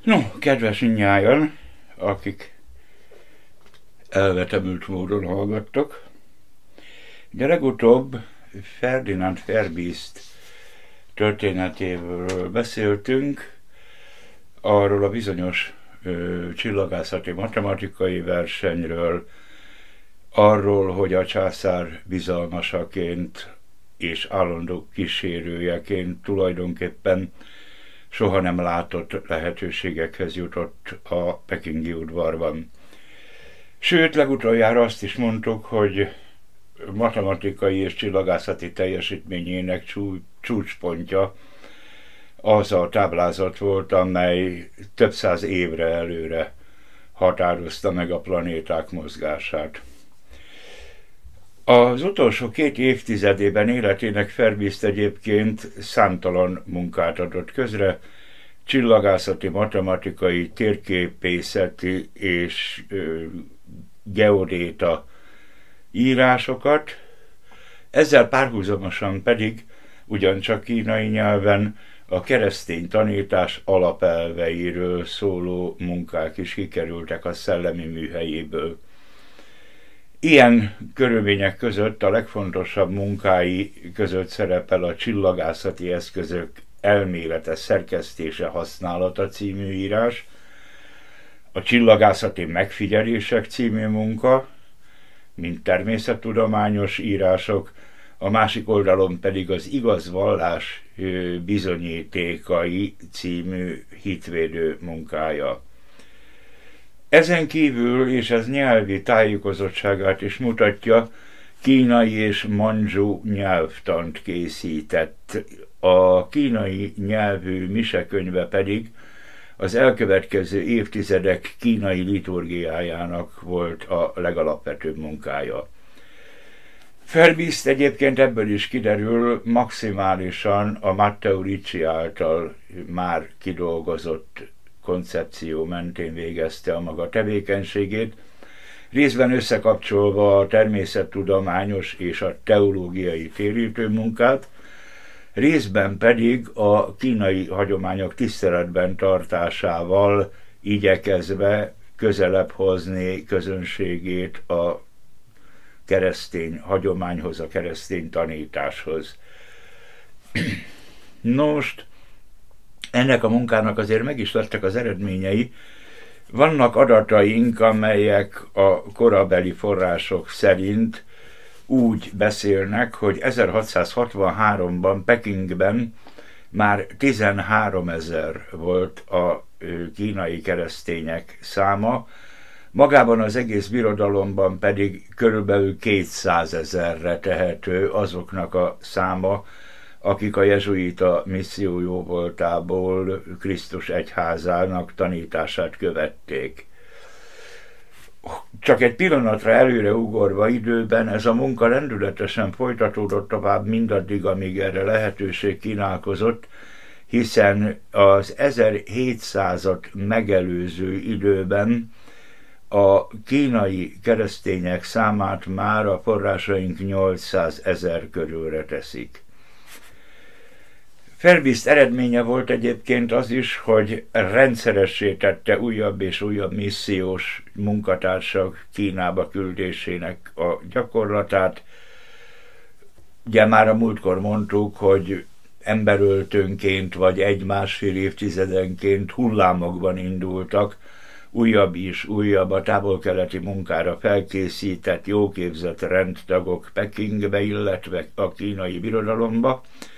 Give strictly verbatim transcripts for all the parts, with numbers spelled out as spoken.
No, kedves mindnyájan, akik elvetemült módon hallgattok, de legutóbb Ferdinand Verbiest történetéről beszéltünk, arról a bizonyos ö, csillagászati matematikai versenyről, arról, hogy a császár bizalmasaként és állandó kísérőjeként tulajdonképpen soha nem látott lehetőségekhez jutott a pekingi udvarban. Sőt, legutoljára azt is mondtuk, hogy matematikai és csillagászati teljesítményének csúcspontja az a táblázat volt, amely több száz évre előre határozta meg a planéták mozgását. Az utolsó két évtizedében életének Verbiest egyébként számtalan munkát adott közre, csillagászati, matematikai, térképészeti és ö, geodéta írásokat, ezzel párhuzamosan pedig ugyancsak kínai nyelven a keresztény tanítás alapelveiről szóló munkák is kikerültek a szellemi műhelyéből. Ilyen körülmények között a legfontosabb munkái között szerepel a Csillagászati eszközök elmélete, szerkesztése, használata című írás, a Csillagászati megfigyelések című munka, mint természettudományos írások, a másik oldalon pedig az Igaz vallás bizonyítékai című hitvédő munkája. Ezen kívül, és ez nyelvi tájékozottságát is mutatja, kínai és mandzsu nyelvtant készített. A kínai nyelvű misekönyve pedig az elkövetkező évtizedek kínai liturgiájának volt a legalapvetőbb munkája. Verbiest egyébként ebből is kiderül, maximálisan a Matteo Ricci által már kidolgozott koncepció mentén végezte a maga tevékenységét, részben összekapcsolva a természettudományos és a teológiai térítő munkát, részben pedig a kínai hagyományok tiszteletben tartásával igyekezve közelebb hozni közönségét a keresztény hagyományhoz, a keresztény tanításhoz. Most ennek a munkának azért meg is lettek az eredményei. Vannak adataink, amelyek a korabeli források szerint úgy beszélnek, hogy ezerhatszázhatvanháromban Pekingben már tizenháromezer volt a kínai keresztények száma, magában az egész birodalomban pedig körülbelül kétszázezerre tehető azoknak a száma, akik a jezsuita misszió jóvoltából Krisztus egyházának tanítását követték. Csak egy pillanatra előre ugorva időben ez a munka lendületesen folytatódott tovább mindaddig, amíg erre lehetőség kínálkozott, hiszen az ezerhétszázat megelőző időben a kínai keresztények számát már a forrásaink nyolcszázezer körülre teszik. Verbiest eredménye volt egyébként az is, hogy rendszeressé tette újabb és újabb missziós munkatársak Kínába küldésének a gyakorlatát. Ugye már a múltkor mondtuk, hogy emberöltőnként vagy egy-másfél évtizedenként hullámokban indultak, újabb is újabb a távol-keleti munkára felkészített, jóképzett rendtagok Pekingbe, illetve a kínai birodalomba.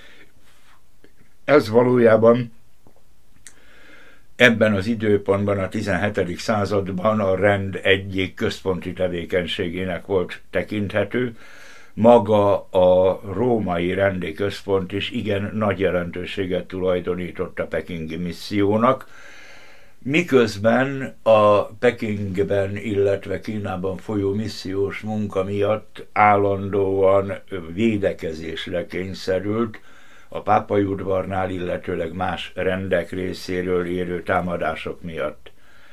Ez valójában ebben az időpontban, a tizenhetedik században a rend egyik központi tevékenységének volt tekinthető. Maga a római rendi központ is igen nagy jelentőséget tulajdonított a pekingi missziónak, miközben a Pekingben, illetve Kínában folyó missziós munka miatt állandóan védekezésre kényszerült a pápai udvarnál, illetőleg más rendek részéről érő támadások miatt.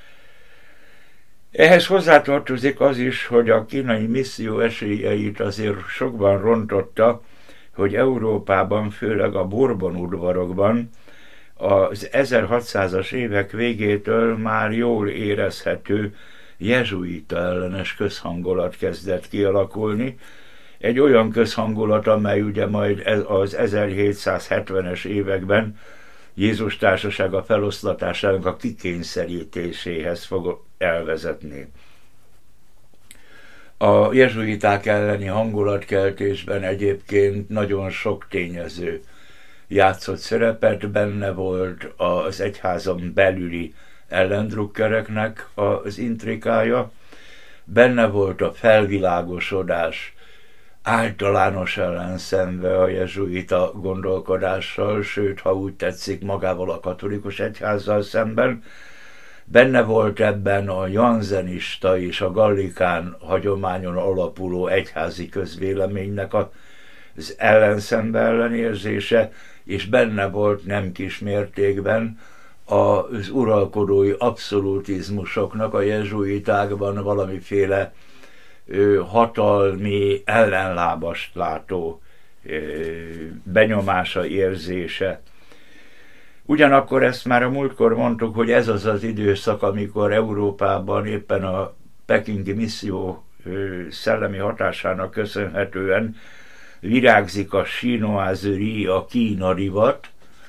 Ehhez hozzátartozik az is, hogy a kínai misszió esélyeit azért sokban rontotta, hogy Európában, főleg a Bourbon udvarokban Az ezerhatszázas évek végétől már jól érezhető jezsuita ellenes közhangulat kezdett kialakulni. Egy olyan közhangulat, amely ugye majd az ezerhétszázhetvenes években Jézus társasága feloszlatásának a kikényszerítéséhez fog elvezetni. A jezsuiták elleni hangulatkeltésben egyébként nagyon sok tényező játszott szerepet, benne volt az egyházon belüli ellendrukkereknek az intrikája, benne volt a felvilágosodás általános ellenszembe a jezsuita gondolkodással, sőt, ha úgy tetszik, magával a katolikus egyházzal szemben. Benne volt ebben a janzenista és a gallikán hagyományon alapuló egyházi közvéleménynek az ellenszembe ellenérzése, és benne volt nem kis mértékben az uralkodói abszolutizmusoknak a jezsuitákban valamiféle hatalmi ellenlábast látó benyomása, érzése. Ugyanakkor ezt már a múltkor mondtuk, hogy ez az az időszak, amikor Európában éppen a pekingi misszió szellemi hatásának köszönhetően virágzik a chinoiserie, a Kína divat.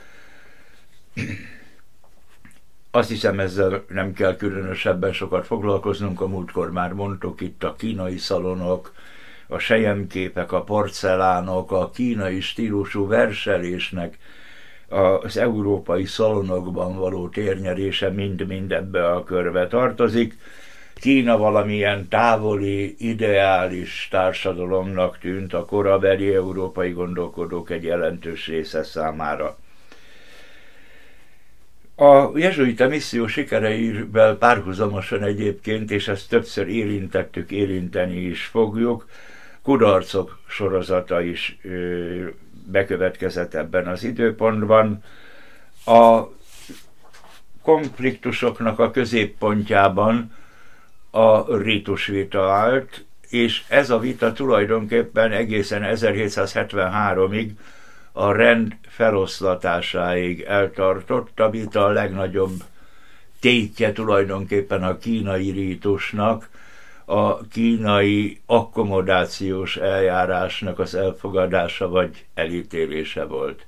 Azt hiszem, ezzel nem kell különösebben sokat foglalkoznunk, a múltkor már mondtuk, itt a kínai szalonok, a selyemképek, a porcelánok, a kínai stílusú verselésnek az európai szalonokban való térnyerése mind-mind ebbe a körbe tartozik. Kína valamilyen távoli, ideális társadalomnak tűnt a korabeli európai gondolkodók egy jelentős része számára. A jezsuita misszió sikereivel párhuzamosan egyébként, és ezt többször érintettük, érinteni is fogjuk, kudarcok sorozata is ö, bekövetkezett ebben az időpontban. A konfliktusoknak a középpontjában a rítusvita állt, és ez a vita tulajdonképpen egészen ezerhétszázhetvenháromig a rend feloszlatásáig eltartott, amit a legnagyobb tétje tulajdonképpen a kínai rítusnak, a kínai akkomodációs eljárásnak az elfogadása vagy elítélése volt.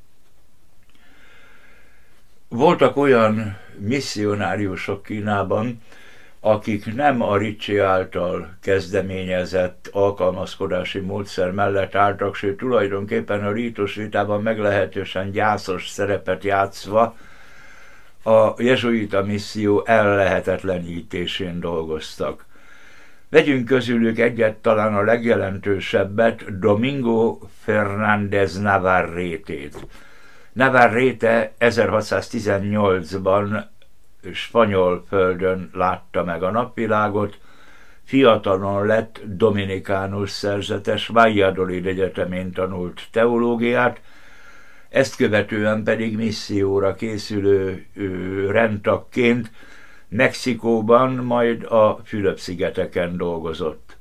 Voltak olyan misszionáriusok Kínában, akik nem a Ricci által kezdeményezett alkalmazkodási módszer mellett álltak, sőt tulajdonképpen a rítus vitában meglehetősen gyászos szerepet játszva a jezsuita misszió ellehetetlenítésén dolgoztak. Vegyünk közülük egyet, talán a legjelentősebbet, Domingo Fernández Navarrete-t. Navarrete ezerhatszáztizennyolcban spanyol földön látta meg a napvilágot, fiatalon lett dominikánus szerzetes, Valladolid egyetemén tanult teológiát, ezt követően pedig misszióra készülő rendtagként Mexikóban, majd a Fülöp-szigeteken dolgozott.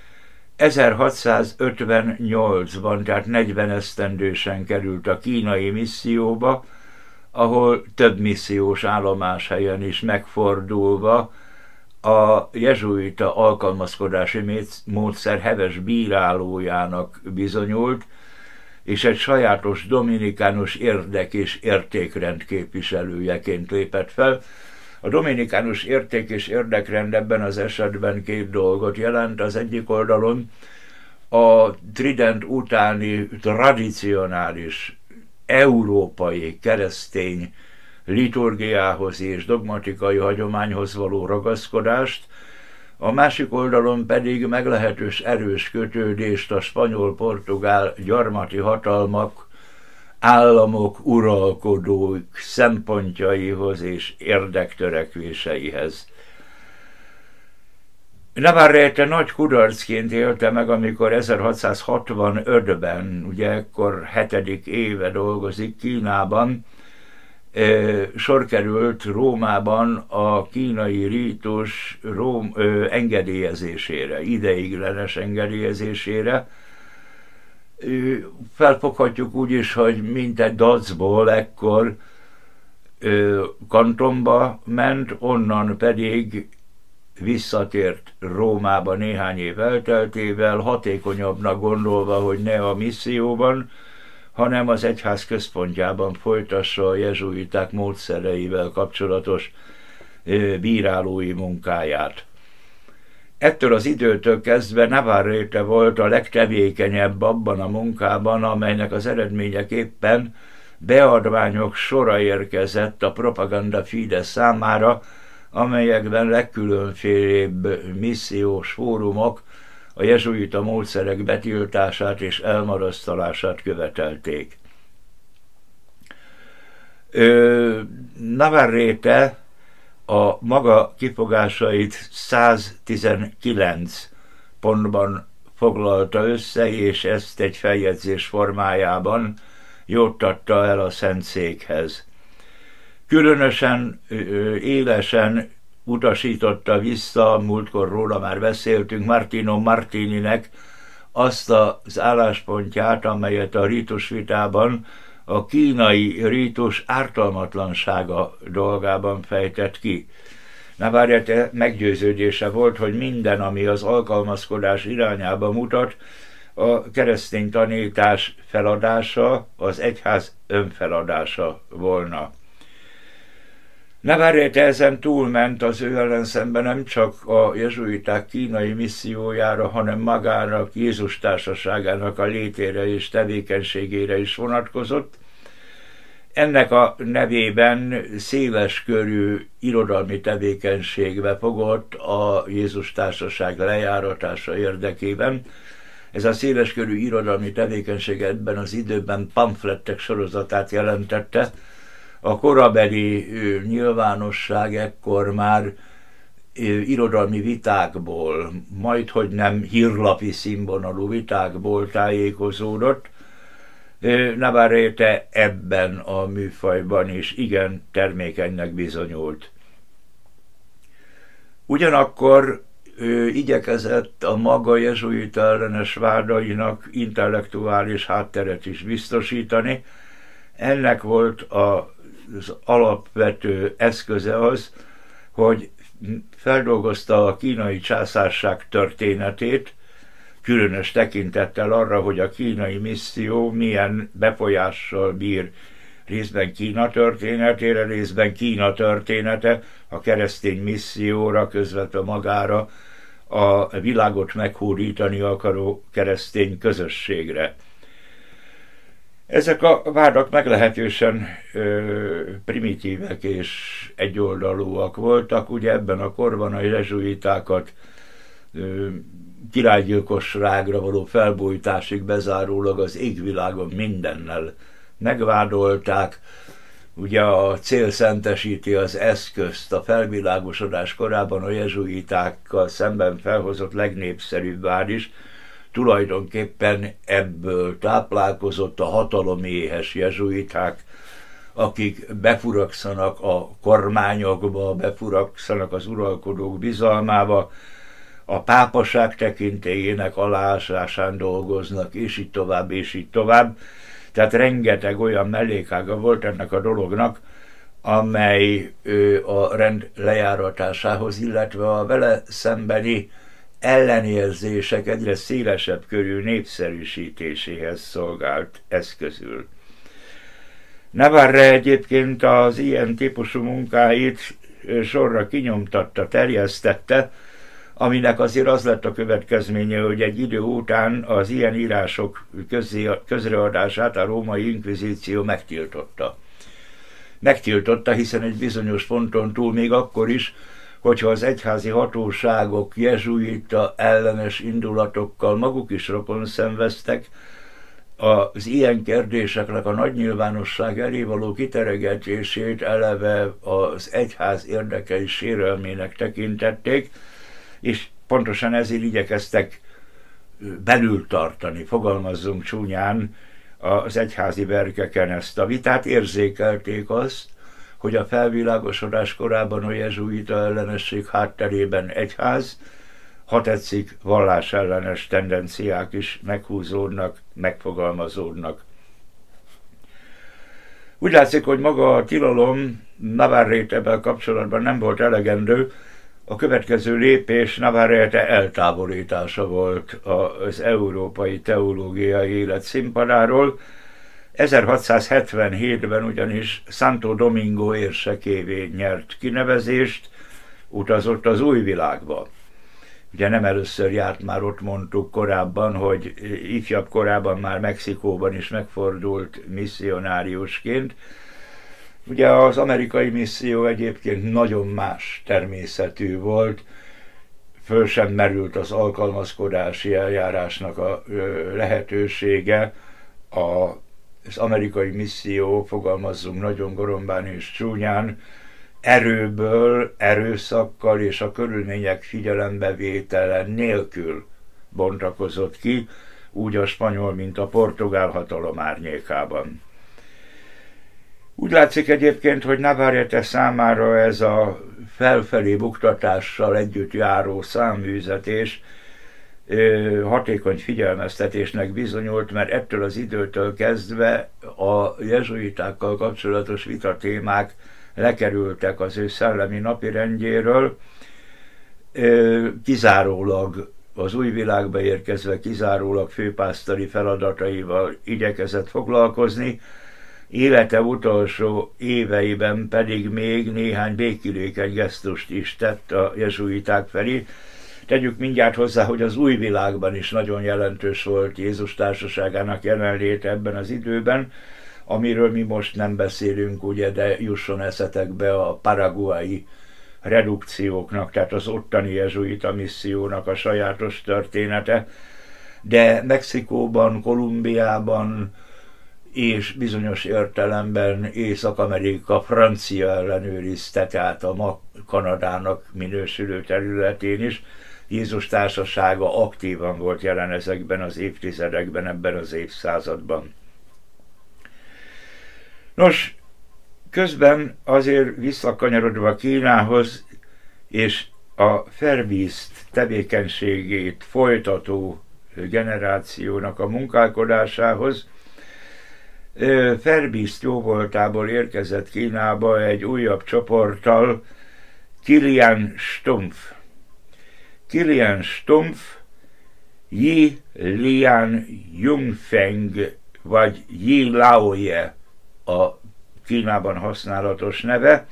ezerhatszázötvennyolcban, tehát negyven esztendősen került a kínai misszióba, ahol több missziós állomáshelyen is megfordulva a jezsuita alkalmazkodási módszer heves bírálójának bizonyult, és egy sajátos dominikánus érdek és értékrend képviselőjeként lépett fel. A dominikánus érték és érdekrend ebben az esetben két dolgot jelent. Az egyik oldalon a Trident utáni tradicionális európai keresztény liturgiához és dogmatikai hagyományhoz való ragaszkodást, a másik oldalon pedig meglehetős erős kötődést a spanyol-portugál gyarmati hatalmak, államok, uralkodók szempontjaihoz és érdektörekvéseihez. Navarrete nagy kudarcként élte meg, amikor ezerhatszázhatvanötben, ugye ekkor hetedik éve dolgozik Kínában, sor került Rómában a kínai rítus Róm, ö, engedélyezésére, ideiglenes engedélyezésére. Felfoghatjuk úgy is, hogy mint egy dacból ekkor Kantonba ment, onnan pedig visszatért Rómába néhány év elteltével, hatékonyabbnak gondolva, hogy ne a misszióban, hanem az egyház központjában folytassa a jezsuiták módszereivel kapcsolatos bírálói munkáját. Ettől az időtől kezdve Navarrete volt a legtevékenyebb abban a munkában, amelynek az eredményeképpen beadványok sora érkezett a Propaganda Fide számára, amelyekben legkülönfélébb missziós fórumok a jezsuita módszerek betiltását és elmarasztalását követelték. Navarrete a maga kifogásait száztizenkilenc pontban foglalta össze, és ezt egy feljegyzés formájában juttatta el a Szentszékhez. Különösen élesen utasította vissza, múltkor róla már beszéltünk, Martino Martininek azt az álláspontját, amelyet a rítusvitában a kínai rítus ártalmatlansága dolgában fejtett ki. Navarrete meggyőződése volt, hogy minden, ami az alkalmazkodás irányába mutat, a keresztény tanítás feladása, az egyház önfeladása volna. Navarrete ezen túlment, az ő ellenszemben nem csak a jezsuiták kínai missziójára, hanem magának, Jézus társaságának a létére és tevékenységére is vonatkozott. Ennek a nevében széles körű irodalmi tevékenységbe fogott a Jézus társaság lejáratása érdekében. Ez a széles körű irodalmi tevékenység ebben az időben pamflettek sorozatát jelentette. A korabeli nyilvánosság ekkor már irodalmi vitákból, majdhogy nem hírlapi színvonalú vitákból tájékozódott. Navarrete ebben a műfajban is igen termékenynek bizonyult. Ugyanakkor ő igyekezett a maga jezsuita ellenes vádainak intellektuális hátteret is biztosítani. Ennek volt az alapvető eszköze az, hogy feldolgozta a kínai császárság történetét, különös tekintettel arra, hogy a kínai misszió milyen befolyással bír részben Kína történetére, részben Kína története a keresztény misszióra, közvetve magára a világot meghódítani akaró keresztény közösségre. Ezek a vádak meglehetősen ö, primitívek és egyoldalúak voltak. Ugye ebben a korban a jezsuitákat ö, királygyilkosságra való felbújtásig bezárólag az égvilágon mindennel megvádolták. Ugye a cél szentesíti az eszközt, a felvilágosodás korában a jezsuitákkal szemben felhozott legnépszerűbb vád is tulajdonképpen ebből táplálkozott, a hataloméhes jezsuiták, akik befurakszanak a kormányokba, befurakszanak az uralkodók bizalmába, a pápaság tekintélyének alásásán dolgoznak, és így tovább, és így tovább. Tehát rengeteg olyan mellékága volt ennek a dolognak, amely a rend lejáratásához, illetve a vele szembeni ellenérzések egyre szélesebb körű népszerűsítéséhez szolgált eszközül. Navarrete egyébként az ilyen típusú munkáit sorra kinyomtatta, terjesztette, aminek azért az lett a következménye, hogy egy idő után az ilyen írások közreadását a római inkvizíció megtiltotta. Megtiltotta, hiszen egy bizonyos ponton túl még akkor is, hogyha az egyházi hatóságok jezsuita ellenes indulatokkal maguk is rokon szenveztek, az ilyen kérdéseknek a nagy nyilvánosság elé való kiteregetését eleve az egyház érdekei sérelmének tekintették, és pontosan ezért igyekeztek belül tartani, fogalmazzunk csúnyán, az egyházi verkeken ezt a vitát. Érzékelték azt, hogy a felvilágosodás korában a jezsuita ellenesség hátterében egyház, ha tetszik, vallásellenes tendenciák is meghúzódnak, megfogalmazódnak. Úgy látszik, hogy maga a tilalom Navarrete-vel kapcsolatban nem volt elegendő. A következő lépés Navarrete eltávolítása volt az európai teológiai élet színpadáról. ezerhatszázhetvenhétben ugyanis Santo Domingo érsekévé nyert kinevezést, utazott az új világba. Ugye nem először járt, már ott mondtuk korábban, hogy ifjabb korában már Mexikóban is megfordult misszionáriusként. Ugye az amerikai misszió egyébként nagyon más természetű volt, föl sem merült az alkalmazkodási eljárásnak a lehetősége. Az amerikai misszió, fogalmazzunk nagyon gorombán és csúnyán, erőből, erőszakkal és a körülmények figyelembevétele nélkül bontakozott ki, úgy a spanyol, mint a portugál hatalom árnyékában. Úgy látszik egyébként, hogy Navarrete számára ez a felfelé buktatással együtt járó száműzetés hatékony figyelmeztetésnek bizonyult, mert ettől az időtől kezdve a jezsuitákkal kapcsolatos vitatémák lekerültek az ő szellemi napirendjéről, kizárólag az új világba érkezve kizárólag főpásztori feladataival igyekezett foglalkozni, élete utolsó éveiben pedig még néhány békülékeny gesztust is tett a jezsuiták felé. Tegyük mindjárt hozzá, hogy az új világban is nagyon jelentős volt Jézus társaságának jelenléte ebben az időben, amiről mi most nem beszélünk, ugye, de jusson eszetekbe a paraguayi redukcióknak, tehát az ottani jezsuita missziónak a sajátos története, de Mexikóban, Kolumbiában és bizonyos értelemben Észak-Amerika francia ellenőrizte, tehát a ma Kanadának minősülő területén is Jézus társasága aktívan volt jelen ezekben az évtizedekben, ebben az évszázadban. Nos, közben azért visszakanyarodva Kínához és a Verbiest tevékenységét folytató generációnak a munkálkodásához, Verbiest jóvoltából érkezett Kínába egy újabb csoporttal, Kilian Stumpf. Kilian Stumpf, Yi Lian Yunfeng vagy Yi Laoye a Kínában használatos neve,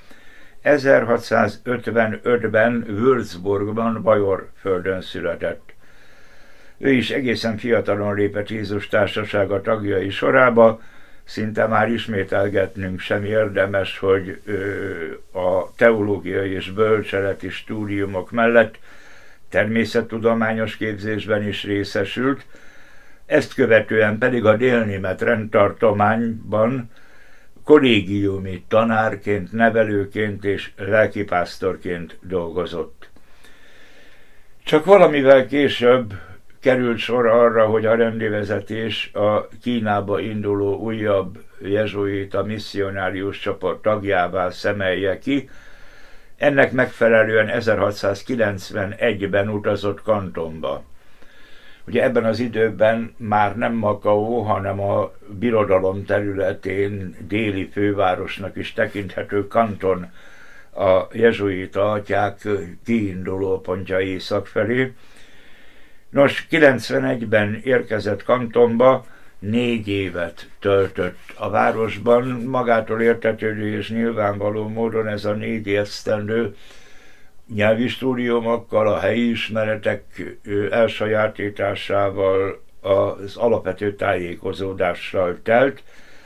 ezerhatszázötvenötben Würzburgban, Bajorföldön született. Ő is egészen fiatalon lépett Jézus társasága tagjai sorába, szinte már ismételgetnünk sem érdemes, hogy a teológiai és bölcseleti stúdiumok mellett természettudományos képzésben is részesült, ezt követően pedig a délnémet rendtartományban kollégiumi tanárként, nevelőként és lelkipásztorként dolgozott. Csak valamivel később került sor arra, hogy a rendivezetés a Kínába induló újabb jezsuita misszionárius csoport tagjává szemelje ki. Ennek megfelelően ezerhatszázkilencvenegyben utazott Kantonba. Ugye ebben az időben már nem Makao, hanem a birodalom területén déli fővárosnak is tekinthető Kanton a jezsuita atyák kiinduló pontja észak felé. Nos, kilencvenegyben érkezett Kantonba, négy évet töltött a városban, magától értetődő és nyilvánvaló módon ez a négy esztendő nyelvi stúdiumokkal, a helyi ismeretek elsajátításával, az alapvető tájékozódással telt.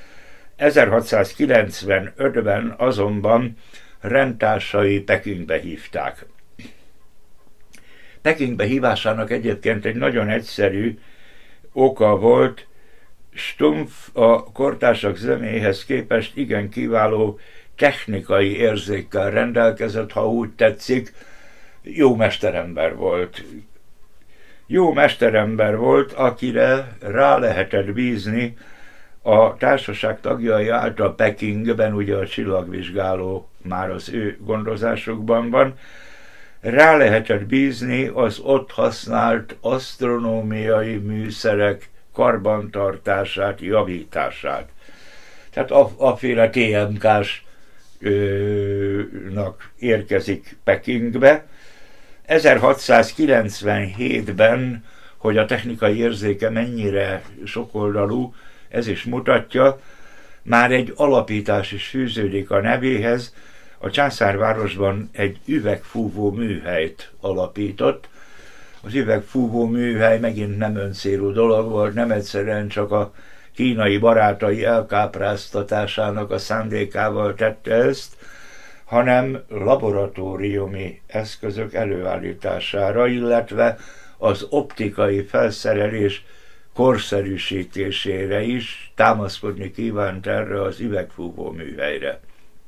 ezerhatszázkilencvenötben azonban rendtársai Pekingbe hívták. Pekingbe hívásának egyébként egy nagyon egyszerű oka volt. Stumpf a kortársak zöméhez képest igen kiváló technikai érzékkel rendelkezett, ha úgy tetszik, jó mesterember volt. Jó mesterember volt, akire rá lehetett bízni a társaság tagjai által Pekingben, ugye a csillagvizsgáló már az ő gondozásukban van, rá lehetett bízni az ott használt asztronómiai műszerek karbantartását, javítását. Tehát a, aféle té em ká-snak érkezik Pekingbe. ezerhatszázkilencvenhétben, hogy a technikai érzéke mennyire sokoldalú, ez is mutatja, már egy alapítás is fűződik a nevéhez. A császárvárosban egy üvegfúvó műhelyt alapított. Az üvegfúvó műhely megint nem öncélú dolog volt, nem egyszerűen csak a kínai barátai elkápráztatásának a szándékával tette ezt, hanem laboratóriumi eszközök előállítására, illetve az optikai felszerelés korszerűsítésére is támaszkodni kívánt erre az üvegfúvó műhelyre.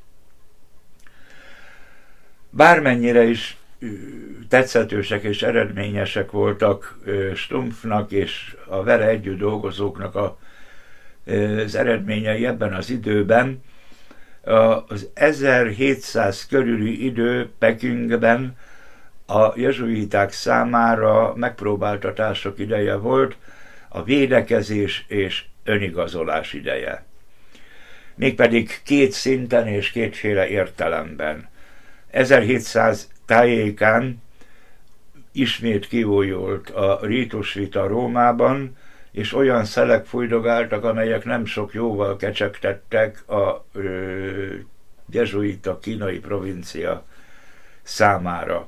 Bármennyire is tetszetősek és eredményesek voltak Stumpfnak és a vele együtt dolgozóknak a, az eredményei ebben az időben, az ezerhétszáz körüli idő Pekingben a jezsuiták számára megpróbáltatások ideje volt, a védekezés és önigazolás ideje. Mégpedig két szinten és kétféle értelemben. ezerhétszáz tájékán ismét kiújult a rítusvita Rómában, és olyan szelek fújdogáltak, amelyek nem sok jóval kecsegtettek a ö, jezsuita kínai provincia számára.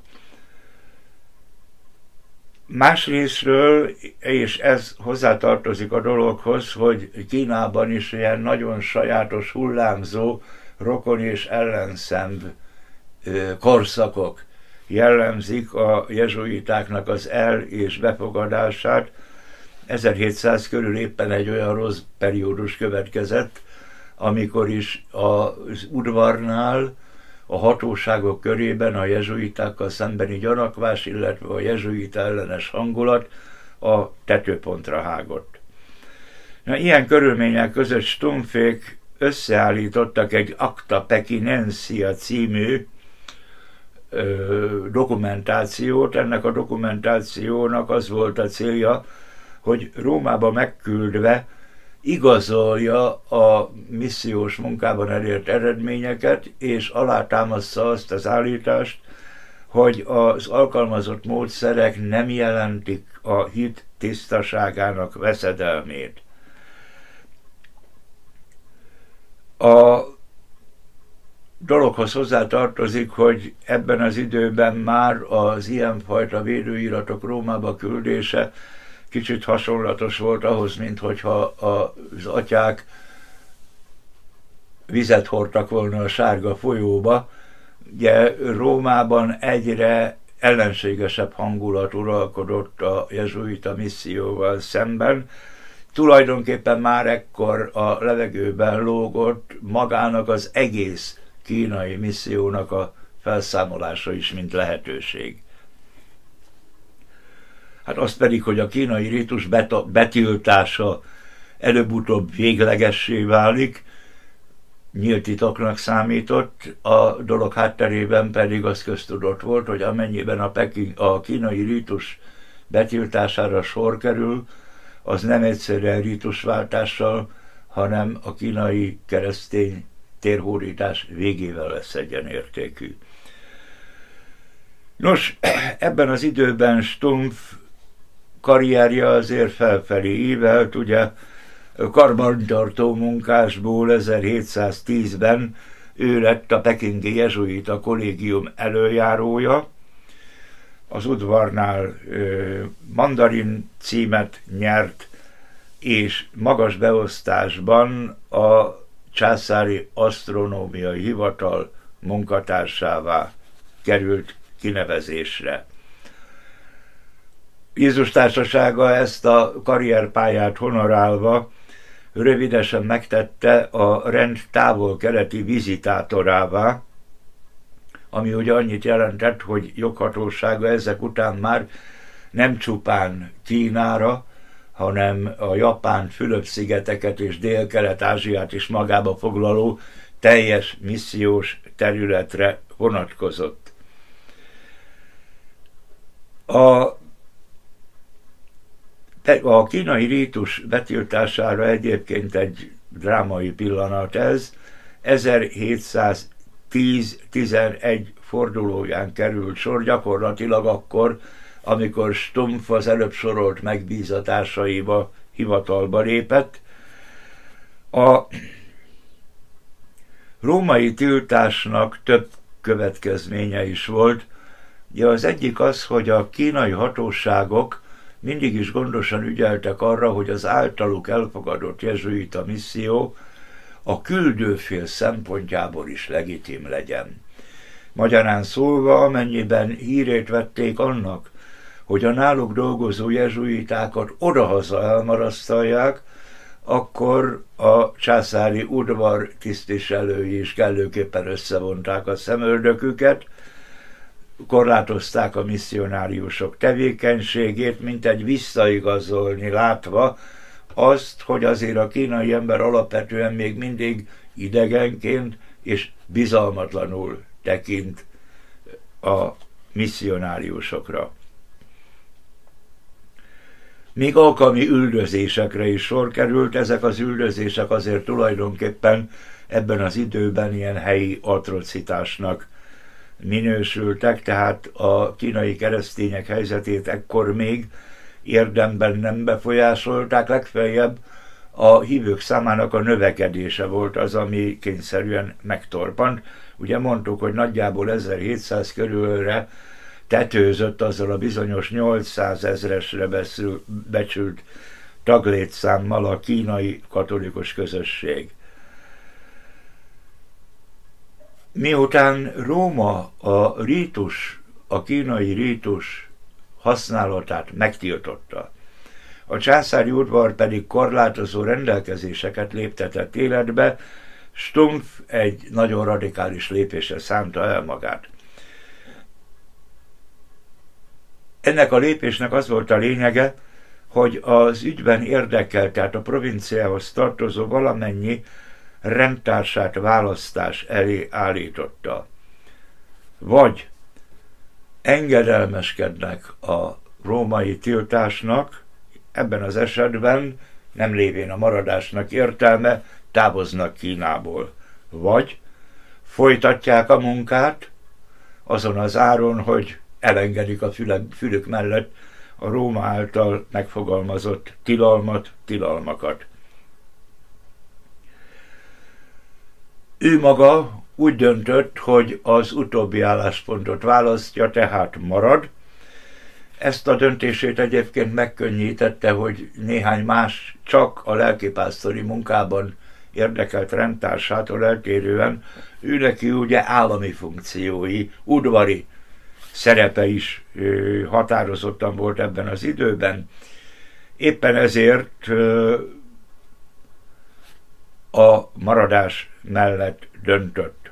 Másrészről, és ez hozzátartozik a dologhoz, hogy Kínában is ilyen nagyon sajátos, hullámzó rokon és ellenszenv korszakok jellemzik a jezsuitáknak az el- és befogadását. ezerhétszáz körül éppen egy olyan rossz periódus következett, amikor is az udvarnál, a hatóságok körében a jezsuitákkal szembeni gyanakvás, illetve a jezsuita ellenes hangulat a tetőpontra hágott. Na, ilyen körülmények között Stumpfék összeállítottak egy Acta Pekinensia című ö, dokumentációt. Ennek a dokumentációnak az volt a célja, hogy Rómába megküldve igazolja a missziós munkában elért eredményeket, és alátámasztja azt az állítást, hogy az alkalmazott módszerek nem jelentik a hit tisztaságának veszedelmét. A dologhoz hozzátartozik, hogy ebben az időben már az ilyenfajta védőiratok Rómába küldése kicsit hasonlatos volt ahhoz, mint hogyha az atyák vizet hordtak volna a sárga folyóba. Ugye Rómában egyre ellenségesebb hangulat uralkodott a jezsuita misszióval szemben. Tulajdonképpen már ekkor a levegőben lógott magának az egész kínai missziónak a felszámolása is, mint lehetőség. Hát az pedig, hogy a kínai ritus betiltása előbb-utóbb véglegessé válik, nyílt titoknak számított, a dolog hátterében pedig az köztudott volt, hogy amennyiben a, Peking, a kínai ritus betiltására sor kerül, az nem egyszerűen ritusváltással, hanem a kínai keresztény térhódítás végével lesz egyenértékű. Nos, ebben az időben Stumpf karrierje azért felfelé ívelt, ugye karbantartó munkásból ezerhétszáztízben ő lett a pekingi jezsuita kollégium előjárója, az udvarnál ö, mandarin címet nyert, és magas beosztásban a császári asztronómiai hivatal munkatársává került kinevezésre. Jézus Társasága ezt a karrierpályát honorálva rövidesen megtette a rend távol-keleti vizitátorává, ami ugye annyit jelentett, hogy joghatósága ezek után már nem csupán Kínára, hanem a Japán, Fülöp-szigeteket és Dél-Kelet-Ázsiát is magába foglaló teljes missziós területre vonatkozott. A A kínai rítus betiltására egyébként egy drámai pillanat ez. ezerhétszáztíz-tizenegy fordulóján került sor, gyakorlatilag akkor, amikor Stumpf az előbb sorolt megbízatásaiba hivatalba lépett. A római tiltásnak több következménye is volt. Ja, az egyik az, hogy a kínai hatóságok mindig is gondosan ügyeltek arra, hogy az általuk elfogadott jezsuita misszió a küldőfél szempontjából is legitim legyen. Magyarán szólva, amennyiben hírét vették annak, hogy a náluk dolgozó jezsuitákat odahaza elmarasztalják, akkor a császári udvar tisztviselői is kellőképpen összevonták a szemöldöküket, korlátozták a misszionáriusok tevékenységét, mintegy visszaigazolni látva azt, hogy azért a kínai ember alapvetően még mindig idegenként és bizalmatlanul tekint a misszionáriusokra. Még alkalmi üldözésekre is sor került, ezek az üldözések azért tulajdonképpen ebben az időben ilyen helyi atrocitásnak minősültek, tehát a kínai keresztények helyzetét ekkor még érdemben nem befolyásolták, legfeljebb a hívők számának a növekedése volt az, ami kényszerűen megtorpant. Ugye mondtuk, hogy nagyjából ezerhétszáz körülre tetőzött azzal a bizonyos nyolcszázezresre becsült taglétszámmal a kínai katolikus közösség. Miután Róma a rítus, a kínai rítus használatát megtiltotta, a császári udvar pedig korlátozó rendelkezéseket léptetett életbe, Stumpf egy nagyon radikális lépésre szánta el magát. Ennek a lépésnek az volt a lényege, hogy az ügyben érdekelt, tehát a provinciához tartozó valamennyi rendtársát választás elé állította. Vagy engedelmeskednek a római tiltásnak, ebben az esetben nem lévén a maradásnak értelme, távoznak Kínából. Vagy folytatják a munkát azon az áron, hogy elengedik a fülek, fülük mellett a Róma által megfogalmazott tilalmat, tilalmakat. Ő maga úgy döntött, hogy az utóbbi álláspontot választja, tehát marad. Ezt a döntését egyébként megkönnyítette, hogy néhány más csak a lelkipásztori munkában érdekelt rendtársától eltérően, ő neki ugye állami funkciói, udvari szerepe is határozottan volt ebben az időben. Éppen ezért a maradás mellett döntött.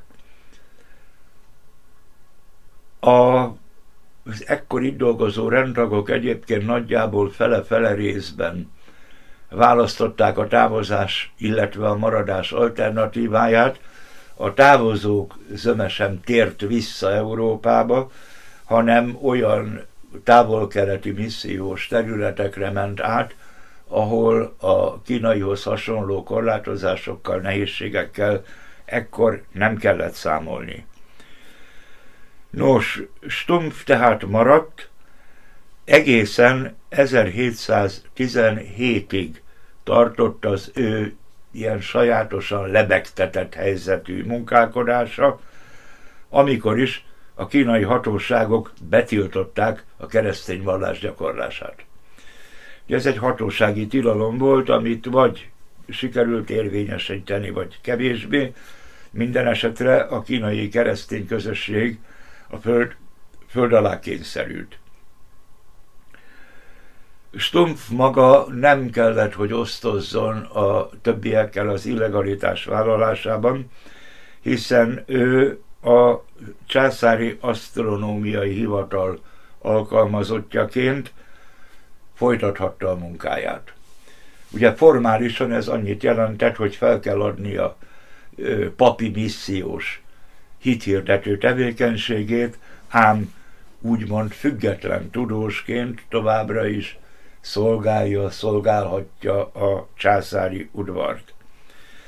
A, az ekkor itt dolgozó rendtagok egyébként nagyjából fele-fele részben választották a távozás, illetve a maradás alternatíváját. A távozók zöme sem tért vissza Európába, hanem olyan távol-keleti missziós területekre ment át, ahol a kínaihoz hasonló korlátozásokkal, nehézségekkel ekkor nem kellett számolni. Nos, Stumpf tehát maradt, egészen ezerhétszáztizenhétig tartott az ő ilyen sajátosan lebegtetett helyzetű munkálkodása, amikor is a kínai hatóságok betiltották a keresztény vallás gyakorlását. Ez egy hatósági tilalom volt, amit vagy sikerült érvényesíteni, vagy kevésbé. Minden esetre a kínai keresztény közösség a föld, föld alá kényszerült. Stumpf maga nem kellett, hogy osztozzon a többiekkel az illegalitás vállalásában, hiszen ő a császári asztronómiai hivatal alkalmazottjaként folytathatta a munkáját. Ugye formálisan ez annyit jelentett, hogy fel kell adni a papi missziós hithirdető tevékenységét, ám úgymond független tudósként továbbra is szolgálja, szolgálhatja a császári udvart.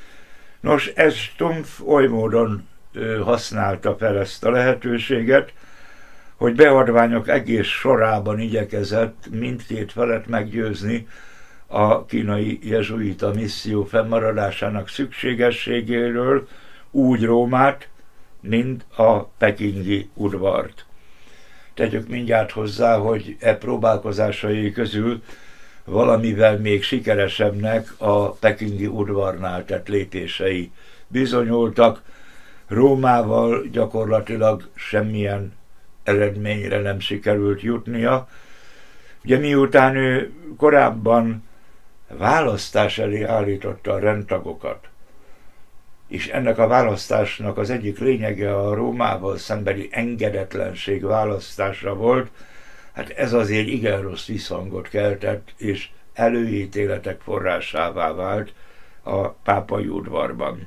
Nos, ez Stumpf oly módon ö, használta fel ezt a lehetőséget, hogy beadványok egész sorában igyekezett mindkét felet meggyőzni a kínai jezsuita misszió fennmaradásának szükségességéről, úgy Rómát, mint a pekingi udvart. Tegyük mindjárt hozzá, hogy e próbálkozásai közül valamivel még sikeresebbnek a pekingi udvarnál tett lépései bizonyultak. Rómával gyakorlatilag semmilyen eredményre nem sikerült jutnia. Ugye miután ő korábban választás elé állította a rendtagokat, és ennek a választásnak az egyik lényege a Rómával szembeni engedetlenség választása volt, hát ez azért igen rossz visszhangot keltett, és előítéletek forrásává vált a pápai udvarban.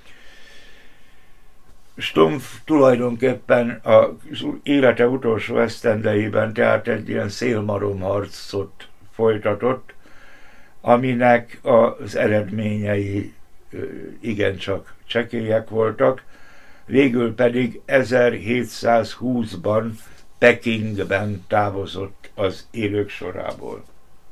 Stumpf tulajdonképpen az élete utolsó esztendeiben tehát egy ilyen szélmalomharcot folytatott, aminek az eredményei igencsak csekélyek voltak, végül pedig ezerhétszázhúszban Pekingben távozott az élők sorából.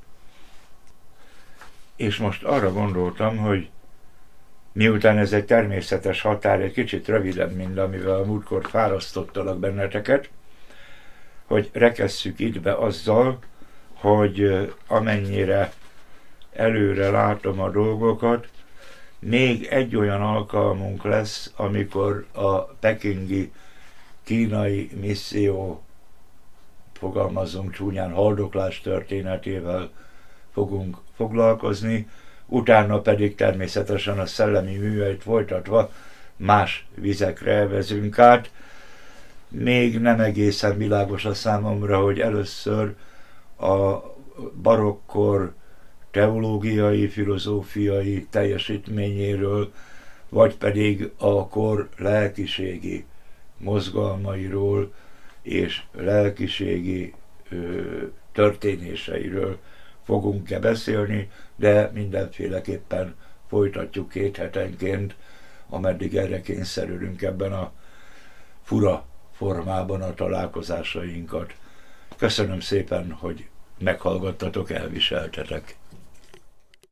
És most arra gondoltam, hogy miután ez egy természetes határ, egy kicsit rövidebb, mint amivel a múltkor fárasztottalak benneteket, hogy rekesszük itt be azzal, hogy amennyire előre látom a dolgokat, még egy olyan alkalmunk lesz, amikor a pekingi kínai misszió, fogalmazunk csúnyán, haldoklás történetével fogunk foglalkozni, utána pedig természetesen a szellemi műveit folytatva más vizekre elvezünk át. Még nem egészen világos a számomra, hogy először a barokkor teológiai, filozófiai teljesítményéről, vagy pedig a kor lelkiségi mozgalmairól és lelkiségi ö, történéseiről fogunk-e beszélni, de mindenféleképpen folytatjuk két hetenként, ameddig erre kényszerülünk ebben a fura formában a találkozásainkat. Köszönöm szépen, hogy meghallgattatok, elviseltetek.